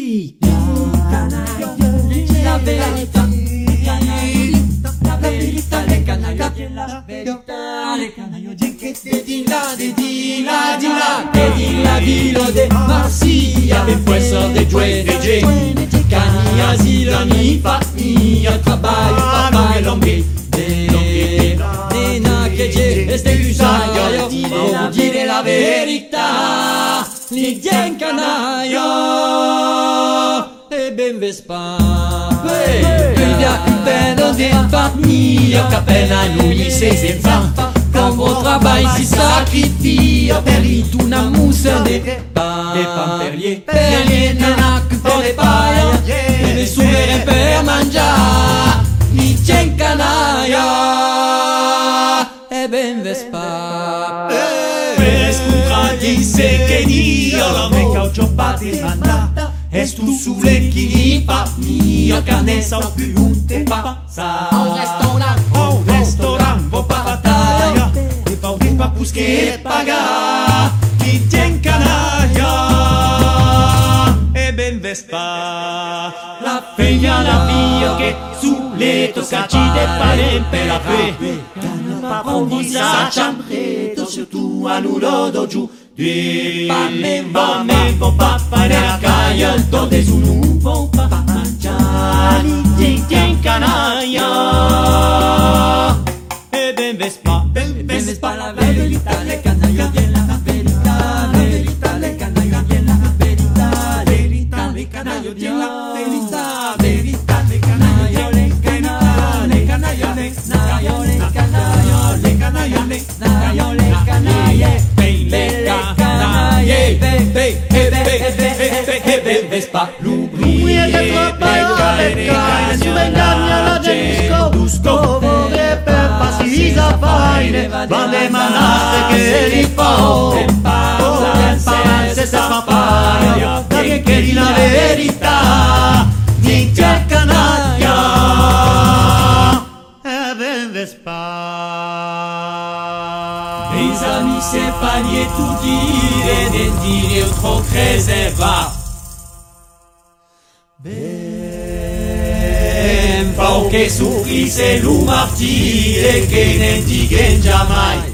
verità, la verità, la verità, le canaille, la verità, le canaille, che di là, di là, di là, che di la vilo de Marsiglia, de fuerza de Jueneje, cani asilo mi famiglia, trabalho, papà e l'ombre, nena che c'è, este l'usaio, dire la verità, li dien canaio, e ben vespa. Il via più bello del famiglia, che appena lui si senza. Quand on travaille si sacrifie, per una mousse de pamperlier, nana che per le paia, e le souverain per mangiare, li tien canaia, e ben vespa. Contraddice che Dio la me caucio pati manda, es tu sulle chi li fa mio, che ne so più un te passa. Un restaurant, vo pa battaglia, e fa un papus che paga, chi tien canaia, e ben vespa. La figlia la figlia che su letto sacci de pare per la fe, pa prendi sa ciambretto, surtout a l'ulodo giù. Va me, pa fare a caia, il tonde su un po' pa mangiare, ti tien canaia, e ben vespa, la verità, le canaille, la verità, la verità, le canaille, la verità, verità, le canaille, la verità, verità, le canaille, le canaille, le canaille, le canaille, le canaille, le canaille, Vespa, l'ouvrier che troppa le cagne, su engagna la gente busco, vorrei per passisa faine, va le manaste che li fa, se sa paia, perché che di la verità, di canaglia, e ben Vespa. Les amis, c'est pas nier tout dire, des dire trop réserva. Ben fa che soffrisse l'un martire che ne diguen jamais.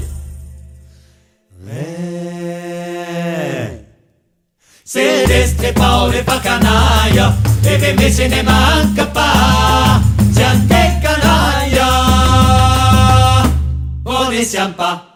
Se destrepa le fa canaia, e ben me se ne manca pa, se anche canaia, o ne siamo pa.